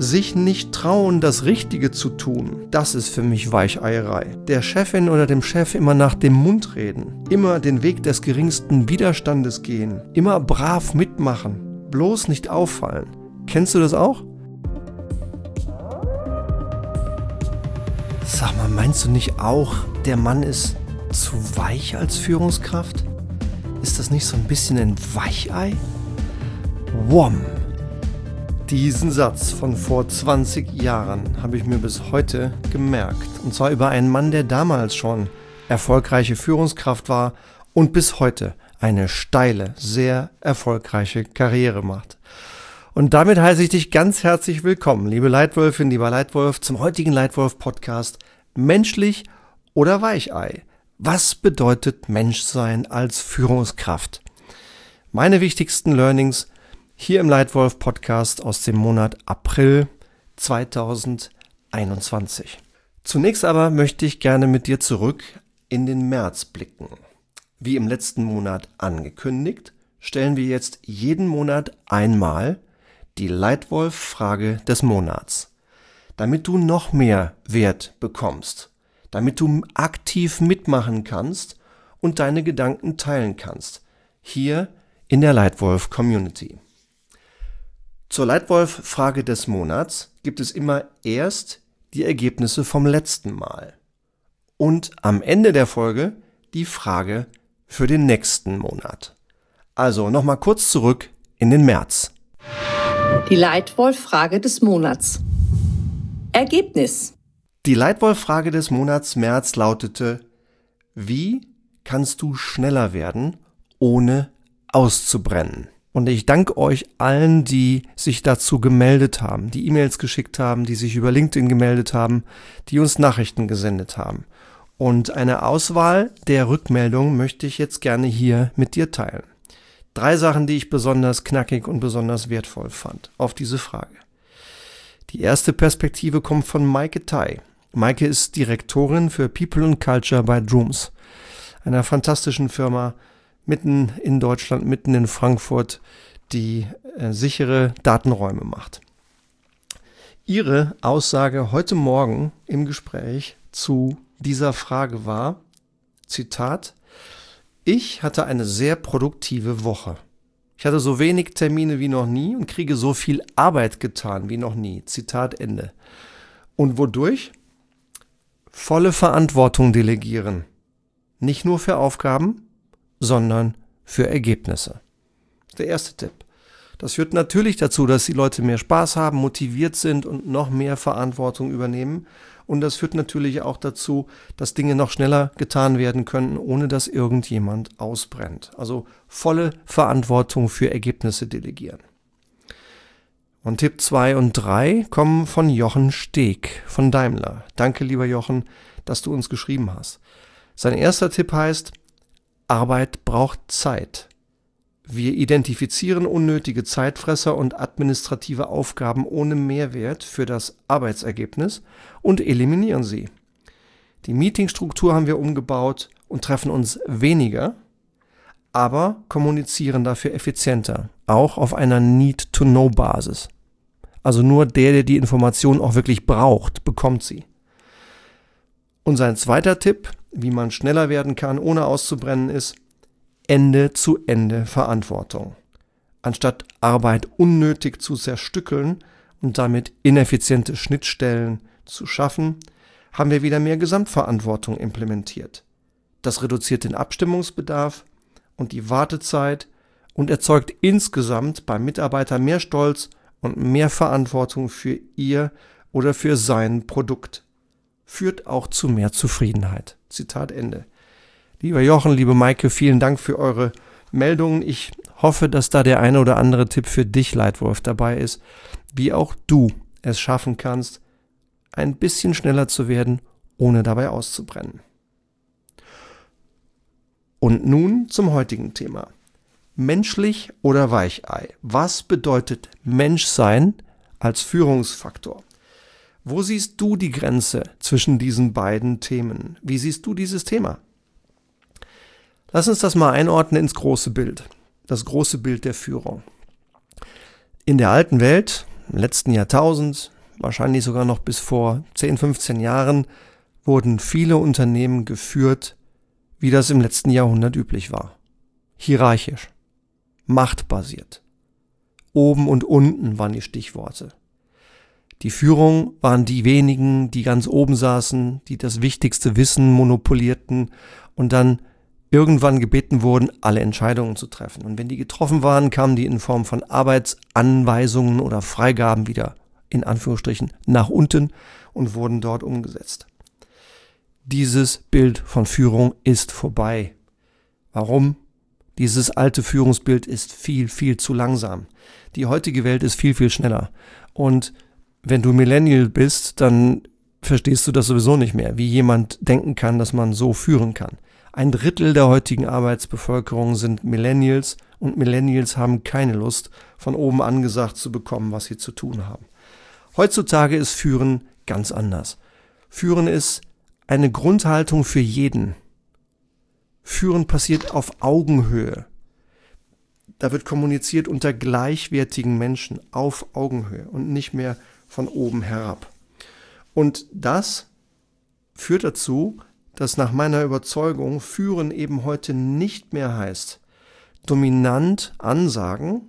Sich nicht trauen, das Richtige zu tun, das ist für mich Weicheierei. Der Chefin oder dem Chef immer nach dem Mund reden, immer den Weg des geringsten Widerstandes gehen, immer brav mitmachen, bloß nicht auffallen. Kennst du das auch? Sag mal, meinst du nicht auch, der Mann ist zu weich als Führungskraft? Ist das nicht so ein bisschen ein Weichei? Wom! Diesen Satz von vor 20 Jahren habe ich mir bis heute gemerkt. Und zwar über einen Mann, der damals schon erfolgreiche Führungskraft war und bis heute eine steile, sehr erfolgreiche Karriere macht. Und damit heiße ich dich ganz herzlich willkommen, liebe Leitwölfin, lieber Leitwolf, zum heutigen Leitwolf-Podcast Menschlich oder Weichei? Was bedeutet Menschsein als Führungskraft? Meine wichtigsten Learnings hier im Leitwolf-Podcast aus dem Monat April 2021. Zunächst aber möchte ich gerne mit dir zurück in den März blicken. Wie im letzten Monat angekündigt, stellen wir jetzt jeden Monat einmal die Leitwolf-Frage des Monats, damit du noch mehr Wert bekommst, damit du aktiv mitmachen kannst und deine Gedanken teilen kannst, hier in der Leitwolf-Community. Zur Leitwolf-Frage des Monats gibt es immer erst die Ergebnisse vom letzten Mal und am Ende der Folge die Frage für den nächsten Monat. Also nochmal kurz zurück in den März. Die Leitwolf-Frage des Monats. Ergebnis. Die Leitwolf-Frage des Monats März lautete: Wie kannst du schneller werden, ohne auszubrennen? Und ich danke euch allen, die sich dazu gemeldet haben, die E-Mails geschickt haben, die sich über LinkedIn gemeldet haben, die uns Nachrichten gesendet haben. Und eine Auswahl der Rückmeldungen möchte ich jetzt gerne hier mit dir teilen. 3 Sachen, die ich besonders knackig und besonders wertvoll fand auf diese Frage. Die erste Perspektive kommt von Maike Tai. Maike ist Direktorin für People and Culture bei Drooms, einer fantastischen Firma, mitten in Deutschland, mitten in Frankfurt, die sichere Datenräume macht. Ihre Aussage heute Morgen im Gespräch zu dieser Frage war, Zitat: Ich hatte eine sehr produktive Woche. Ich hatte so wenig Termine wie noch nie und kriege so viel Arbeit getan wie noch nie. Zitat Ende. Und wodurch? Volle Verantwortung delegieren. Nicht nur für Aufgaben, sondern für Ergebnisse. Das ist der erste Tipp. Das führt natürlich dazu, dass die Leute mehr Spaß haben, motiviert sind und noch mehr Verantwortung übernehmen. Und das führt natürlich auch dazu, dass Dinge noch schneller getan werden können, ohne dass irgendjemand ausbrennt. Also volle Verantwortung für Ergebnisse delegieren. Und Tipp 2 und 3 kommen von Jochen Steg von Daimler. Danke, lieber Jochen, dass du uns geschrieben hast. Sein erster Tipp heißt: Arbeit braucht Zeit. Wir identifizieren unnötige Zeitfresser und administrative Aufgaben ohne Mehrwert für das Arbeitsergebnis und eliminieren sie. Die Meetingstruktur haben wir umgebaut und treffen uns weniger, aber kommunizieren dafür effizienter, auch auf einer Need-to-Know-Basis. Also nur der die Information auch wirklich braucht, bekommt sie. Und sein zweiter Tipp, wie man schneller werden kann, ohne auszubrennen, ist Ende-zu-Ende Verantwortung. Anstatt Arbeit unnötig zu zerstückeln und damit ineffiziente Schnittstellen zu schaffen, haben wir wieder mehr Gesamtverantwortung implementiert. Das reduziert den Abstimmungsbedarf und die Wartezeit und erzeugt insgesamt beim Mitarbeiter mehr Stolz und mehr Verantwortung für ihr oder für sein Produkt. Führt auch zu mehr Zufriedenheit. Zitat Ende. Lieber Jochen, liebe Maike, vielen Dank für eure Meldungen. Ich hoffe, dass da der eine oder andere Tipp für dich, Leitwolf, dabei ist, wie auch du es schaffen kannst, ein bisschen schneller zu werden, ohne dabei auszubrennen. Und nun zum heutigen Thema. Menschlich oder Weichei? Was bedeutet Menschsein als Führungsfaktor? Wo siehst du die Grenze zwischen diesen beiden Themen? Wie siehst du dieses Thema? Lass uns das mal einordnen ins große Bild. Das große Bild der Führung. In der alten Welt, im letzten Jahrtausend, wahrscheinlich sogar noch bis vor 10, 15 Jahren, wurden viele Unternehmen geführt, wie das im letzten Jahrhundert üblich war. Hierarchisch, machtbasiert. Oben und unten waren die Stichworte. Die Führung waren die wenigen, die ganz oben saßen, die das wichtigste Wissen monopolierten und dann irgendwann gebeten wurden, alle Entscheidungen zu treffen. Und wenn die getroffen waren, kamen die in Form von Arbeitsanweisungen oder Freigaben wieder, in Anführungsstrichen, nach unten und wurden dort umgesetzt. Dieses Bild von Führung ist vorbei. Warum? Dieses alte Führungsbild ist viel, viel zu langsam. Die heutige Welt ist viel, viel schneller. Und wenn du Millennial bist, dann verstehst du das sowieso nicht mehr, wie jemand denken kann, dass man so führen kann. 1/3 der heutigen Arbeitsbevölkerung sind Millennials und Millennials haben keine Lust, von oben angesagt zu bekommen, was sie zu tun haben. Heutzutage ist Führen ganz anders. Führen ist eine Grundhaltung für jeden. Führen passiert auf Augenhöhe. Da wird kommuniziert unter gleichwertigen Menschen auf Augenhöhe und nicht mehr von oben herab. Und das führt dazu, dass nach meiner Überzeugung Führen eben heute nicht mehr heißt, dominant ansagen,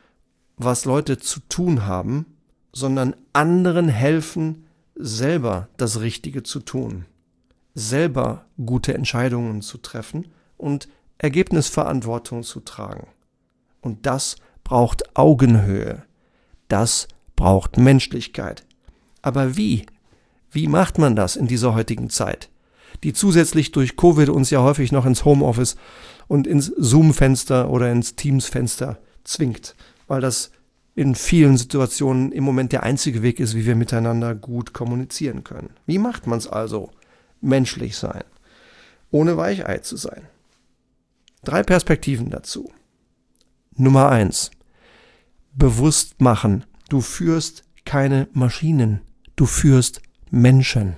was Leute zu tun haben, sondern anderen helfen, selber das Richtige zu tun, selber gute Entscheidungen zu treffen und Ergebnisverantwortung zu tragen. Und das braucht Augenhöhe. Das braucht Menschlichkeit. Aber wie? Wie macht man das in dieser heutigen Zeit, die zusätzlich durch Covid uns ja häufig noch ins Homeoffice und ins Zoom-Fenster oder ins Teams-Fenster zwingt, weil das in vielen Situationen im Moment der einzige Weg ist, wie wir miteinander gut kommunizieren können. Wie macht man es also? Menschlich sein, ohne Weichei zu sein. 3 Perspektiven dazu. Nummer 1. Bewusst machen. Du führst keine Maschinen. Du führst Menschen.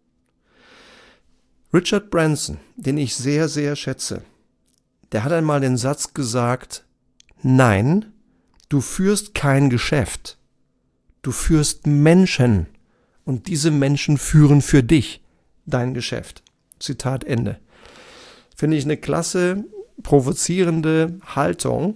Richard Branson, den ich sehr, sehr schätze, der hat einmal den Satz gesagt, nein, du führst kein Geschäft. Du führst Menschen. Und diese Menschen führen für dich dein Geschäft. Zitat Ende. Finde ich eine klasse, provozierende Haltung,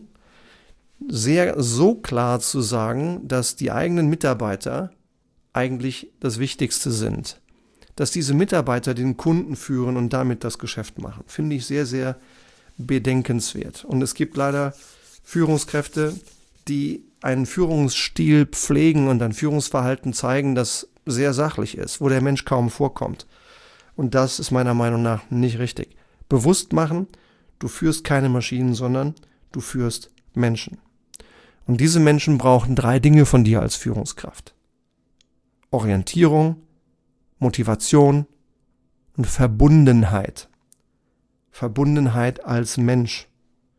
so klar zu sagen, dass die eigenen Mitarbeiter eigentlich das Wichtigste sind. Dass diese Mitarbeiter den Kunden führen und damit das Geschäft machen. Finde ich sehr, sehr bedenkenswert. Und es gibt leider Führungskräfte, die einen Führungsstil pflegen und ein Führungsverhalten zeigen, das sehr sachlich ist, wo der Mensch kaum vorkommt. Und das ist meiner Meinung nach nicht richtig. Bewusst machen, du führst keine Maschinen, sondern du führst Menschen. Und diese Menschen brauchen 3 Dinge von dir als Führungskraft. Orientierung, Motivation und Verbundenheit. Verbundenheit als Mensch.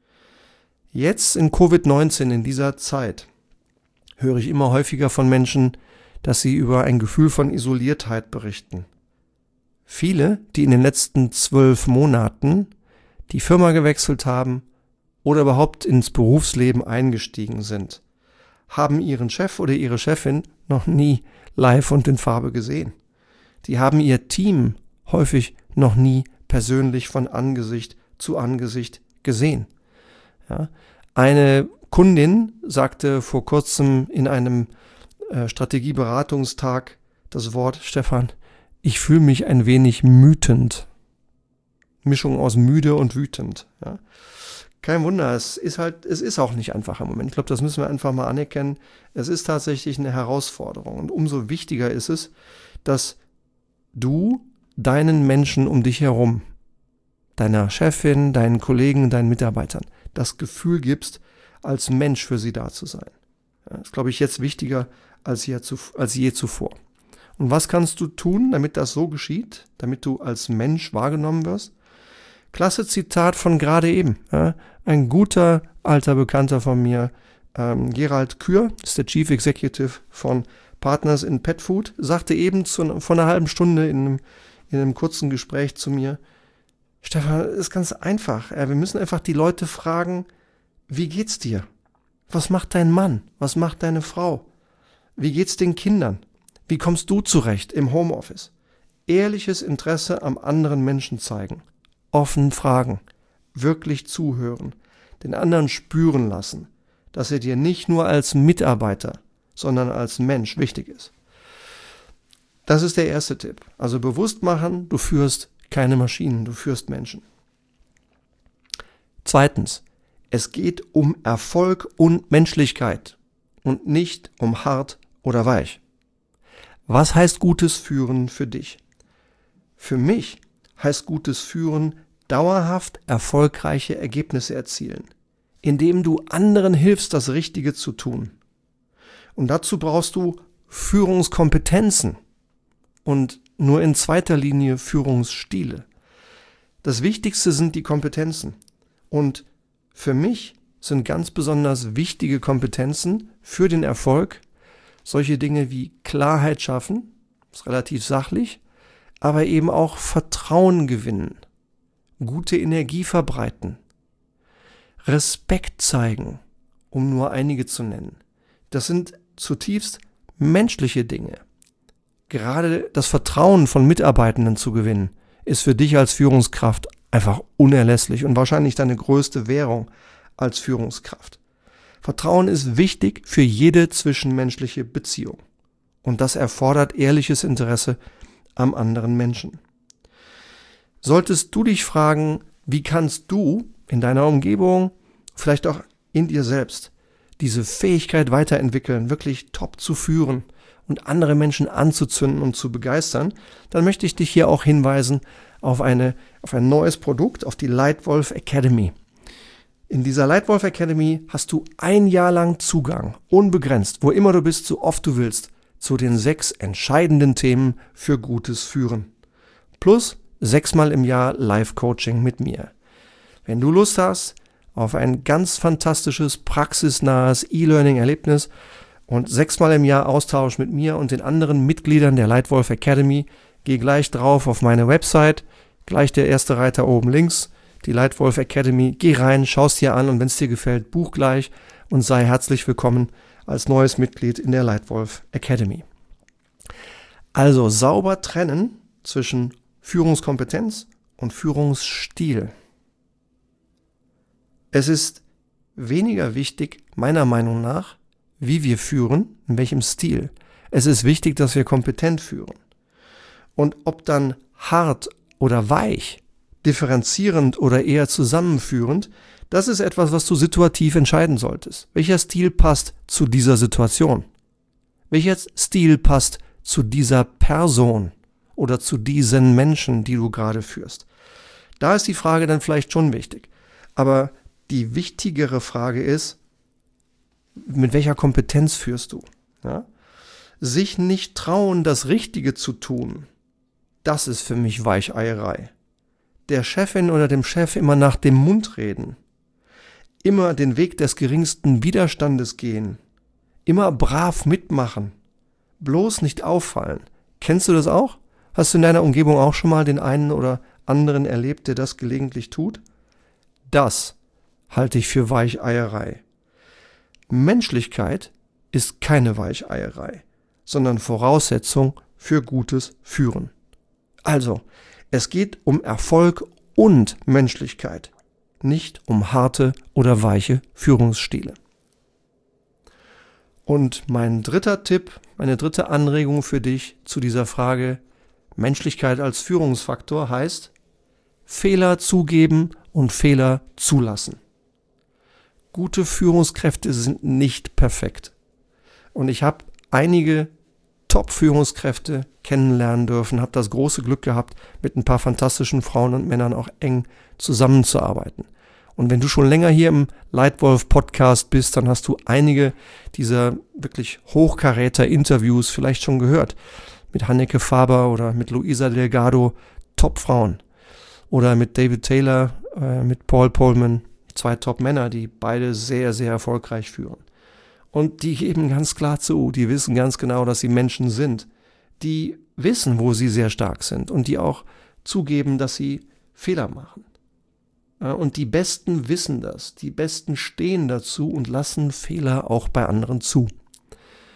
Jetzt in Covid-19, in dieser Zeit, höre ich immer häufiger von Menschen, dass sie über ein Gefühl von Isoliertheit berichten. Viele, die in den letzten 12 Monaten die Firma gewechselt haben oder überhaupt ins Berufsleben eingestiegen sind, haben ihren Chef oder ihre Chefin noch nie live und in Farbe gesehen. Die haben ihr Team häufig noch nie persönlich von Angesicht zu Angesicht gesehen. Ja. Eine Kundin sagte vor kurzem in einem Strategieberatungstag das Wort, Stefan, ich fühle mich ein wenig mütend. Mischung aus müde und wütend. Ja. Kein Wunder, es ist auch nicht einfach im Moment. Ich glaube, das müssen wir einfach mal anerkennen. Es ist tatsächlich eine Herausforderung. Und umso wichtiger ist es, dass du deinen Menschen um dich herum, deiner Chefin, deinen Kollegen, deinen Mitarbeitern, das Gefühl gibst, als Mensch für sie da zu sein. Ja, das ist, glaube ich, jetzt wichtiger als je zuvor. Und was kannst du tun, damit das so geschieht, damit du als Mensch wahrgenommen wirst? Klasse Zitat von gerade eben. Ja, ein guter alter Bekannter von mir, Gerald Kür, ist der Chief Executive von Partners in Pet Food, sagte eben vor einer halben Stunde in einem kurzen Gespräch zu mir, Stefan, das ist ganz einfach. Wir müssen einfach die Leute fragen, wie geht's dir? Was macht dein Mann? Was macht deine Frau? Wie geht's den Kindern? Wie kommst du zurecht im Homeoffice? Ehrliches Interesse am anderen Menschen zeigen. Offen fragen. Wirklich zuhören. Den anderen spüren lassen, dass er dir nicht nur als Mitarbeiter, sondern als Mensch wichtig ist. Das ist der erste Tipp. Also bewusst machen, du führst keine Maschinen, du führst Menschen. Zweitens, es geht um Erfolg und Menschlichkeit und nicht um hart oder weich. Was heißt gutes Führen für dich? Für mich heißt gutes Führen dauerhaft erfolgreiche Ergebnisse erzielen, indem du anderen hilfst, das Richtige zu tun. Und dazu brauchst du Führungskompetenzen und nur in zweiter Linie Führungsstile. Das Wichtigste sind die Kompetenzen. Und für mich sind ganz besonders wichtige Kompetenzen für den Erfolg solche Dinge wie Klarheit schaffen, ist relativ sachlich, aber eben auch Vertrauen gewinnen, gute Energie verbreiten, Respekt zeigen, um nur einige zu nennen. Das sind zutiefst menschliche Dinge. Gerade das Vertrauen von Mitarbeitenden zu gewinnen, ist für dich als Führungskraft einfach unerlässlich und wahrscheinlich deine größte Währung als Führungskraft. Vertrauen ist wichtig für jede zwischenmenschliche Beziehung. Und das erfordert ehrliches Interesse am anderen Menschen. Solltest du dich fragen, wie kannst du in deiner Umgebung, vielleicht auch in dir selbst, diese Fähigkeit weiterentwickeln, wirklich top zu führen und andere Menschen anzuzünden und zu begeistern, dann möchte ich dich hier auch hinweisen auf ein neues Produkt, auf die Lightwolf Academy. In dieser Lightwolf Academy hast du 1 Jahr lang Zugang, unbegrenzt, wo immer du bist, so oft du willst, zu den 6 entscheidenden Themen für gutes Führen. Plus 6-mal im Jahr Live-Coaching mit mir. Wenn du Lust hast auf ein ganz fantastisches, praxisnahes E-Learning-Erlebnis und 6-mal im Jahr Austausch mit mir und den anderen Mitgliedern der Lightwolf Academy, geh gleich drauf auf meine Website, gleich der erste Reiter oben links, die Lightwolf Academy, geh rein, schau's dir an und wenn es dir gefällt, buch gleich und sei herzlich willkommen als neues Mitglied in der Lightwolf Academy. Also sauber trennen zwischen Führungskompetenz und Führungsstil. Es ist weniger wichtig, meiner Meinung nach, wie wir führen, in welchem Stil. Es ist wichtig, dass wir kompetent führen. Und ob dann hart oder weich, differenzierend oder eher zusammenführend, das ist etwas, was du situativ entscheiden solltest. Welcher Stil passt zu dieser Situation? Welcher Stil passt zu dieser Person oder zu diesen Menschen, die du gerade führst? Da ist die Frage dann vielleicht schon wichtig. Aber die wichtigere Frage ist, mit welcher Kompetenz führst du? Ja? Sich nicht trauen, das Richtige zu tun, das ist für mich Weicheierei. Der Chefin oder dem Chef immer nach dem Mund reden, immer den Weg des geringsten Widerstandes gehen, immer brav mitmachen, bloß nicht auffallen. Kennst du das auch? Hast du in deiner Umgebung auch schon mal den einen oder anderen erlebt, der das gelegentlich tut? Das halte ich für Weicheierei. Menschlichkeit ist keine Weicheierei, sondern Voraussetzung für gutes Führen. Also, es geht um Erfolg und Menschlichkeit, nicht um harte oder weiche Führungsstile. Und mein dritter Tipp, meine dritte Anregung für dich zu dieser Frage Menschlichkeit als Führungsfaktor heißt, Fehler zugeben und Fehler zulassen. Gute Führungskräfte sind nicht perfekt. Und ich habe einige Top-Führungskräfte kennenlernen dürfen, habe das große Glück gehabt, mit ein paar fantastischen Frauen und Männern auch eng zusammenzuarbeiten. Und wenn du schon länger hier im Lightwolf-Podcast bist, dann hast du einige dieser wirklich Hochkaräter-Interviews vielleicht schon gehört. Mit Hanneke Faber oder mit Luisa Delgado, Top-Frauen. Oder mit David Taylor, mit Paul Polman, 2 Top-Männer, die beide sehr, sehr erfolgreich führen. Und die geben ganz klar zu, die wissen ganz genau, dass sie Menschen sind. Die wissen, wo sie sehr stark sind und die auch zugeben, dass sie Fehler machen. Und die Besten wissen das, die Besten stehen dazu und lassen Fehler auch bei anderen zu.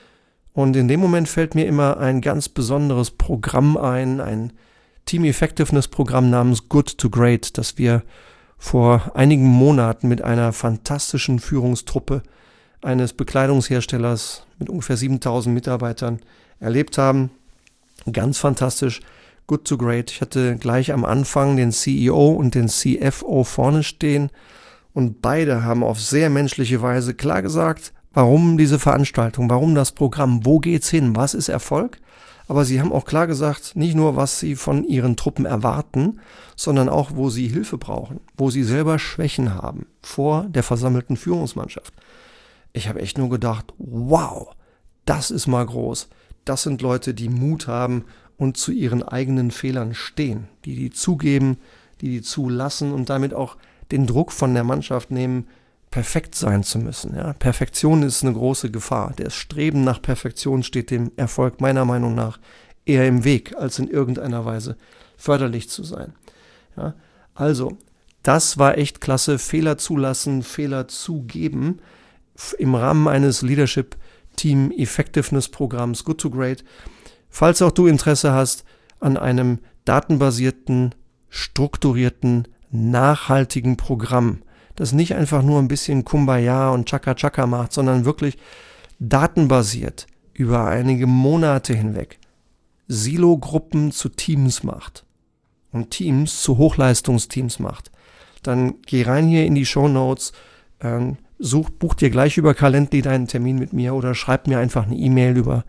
Und in dem Moment fällt mir immer ein ganz besonderes Programm ein Team Effectiveness Programm namens Good to Great, das wir vor einigen Monaten mit einer fantastischen Führungstruppe eines Bekleidungsherstellers mit ungefähr 7000 Mitarbeitern erlebt haben. Ganz fantastisch. Good to Great. Ich hatte gleich am Anfang den CEO und den CFO vorne stehen und beide haben auf sehr menschliche Weise klar gesagt, warum diese Veranstaltung, warum das Programm, wo geht's hin, was ist Erfolg? Aber sie haben auch klar gesagt, nicht nur, was sie von ihren Truppen erwarten, sondern auch, wo sie Hilfe brauchen, wo sie selber Schwächen haben vor der versammelten Führungsmannschaft. Ich habe echt nur gedacht, wow, das ist mal groß. Das sind Leute, die Mut haben und zu ihren eigenen Fehlern stehen, die zugeben, die zulassen und damit auch den Druck von der Mannschaft nehmen, perfekt sein zu müssen. Ja? Perfektion ist eine große Gefahr. Das Streben nach Perfektion steht dem Erfolg meiner Meinung nach eher im Weg, als in irgendeiner Weise förderlich zu sein. Ja? Also, das war echt klasse. Fehler zulassen, Fehler zugeben im Rahmen eines Leadership Team Effectiveness Programms Good to Great. Falls auch du Interesse hast an einem datenbasierten, strukturierten, nachhaltigen Programm, das nicht einfach nur ein bisschen Kumbaya und Chaka-Chaka macht, sondern wirklich datenbasiert über einige Monate hinweg Silo-Gruppen zu Teams macht und Teams zu Hochleistungsteams macht, dann geh rein hier in die Shownotes, buch dir gleich über Calendly deinen Termin mit mir oder schreib mir einfach eine E-Mail über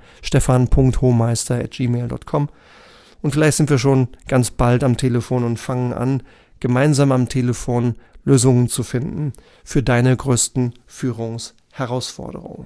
stefan.hohmeister@gmail.com und vielleicht sind wir schon ganz bald am Telefon und fangen an, gemeinsam am Telefon Lösungen zu finden für deine größten Führungsherausforderungen.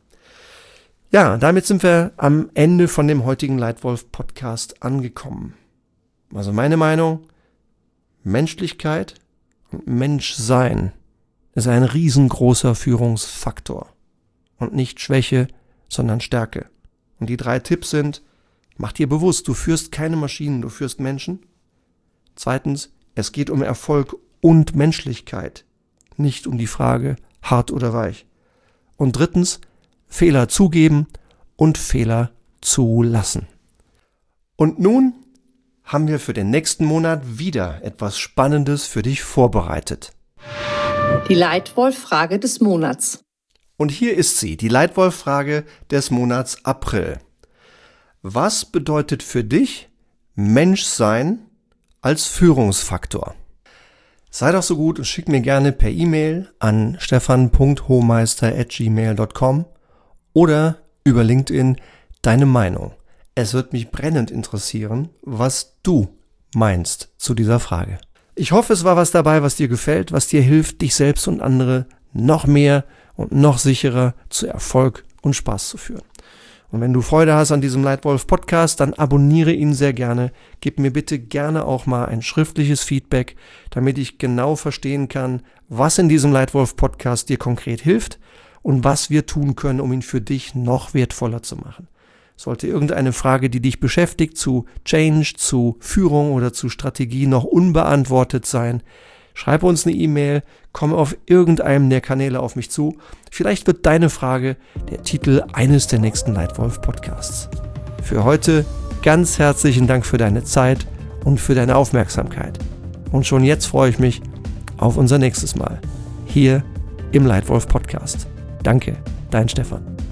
Ja, damit sind wir am Ende von dem heutigen Leitwolf-Podcast angekommen. Also meine Meinung, Menschlichkeit und Menschsein ist ein riesengroßer Führungsfaktor und nicht Schwäche, sondern Stärke. Und die 3 Tipps sind, mach dir bewusst, du führst keine Maschinen, du führst Menschen. 2. Es geht um Erfolg und Menschlichkeit, nicht um die Frage, hart oder weich. Und 3. Fehler zugeben und Fehler zulassen. Und nun haben wir für den nächsten Monat wieder etwas Spannendes für dich vorbereitet. Die Leitwolf-Frage des Monats. Und hier ist sie, die Leitwolf-Frage des Monats April. Was bedeutet für dich Menschsein als Führungsfaktor? Sei doch so gut und schick mir gerne per E-Mail an stefan.hohmeister@gmail.com oder über LinkedIn deine Meinung. Es wird mich brennend interessieren, was du meinst zu dieser Frage. Ich hoffe, es war was dabei, was dir gefällt, was dir hilft, dich selbst und andere noch mehr und noch sicherer zu Erfolg und Spaß zu führen. Und wenn du Freude hast an diesem Leitwolf-Podcast, dann abonniere ihn sehr gerne. Gib mir bitte gerne auch mal ein schriftliches Feedback, damit ich genau verstehen kann, was in diesem Leitwolf-Podcast dir konkret hilft und was wir tun können, um ihn für dich noch wertvoller zu machen. Sollte irgendeine Frage, die dich beschäftigt, zu Change, zu Führung oder zu Strategie noch unbeantwortet sein, schreib uns eine E-Mail, komm auf irgendeinem der Kanäle auf mich zu. Vielleicht wird deine Frage der Titel eines der nächsten Leitwolf-Podcasts. Für heute ganz herzlichen Dank für deine Zeit und für deine Aufmerksamkeit. Und schon jetzt freue ich mich auf unser nächstes Mal hier im Leitwolf-Podcast. Danke, dein Stefan.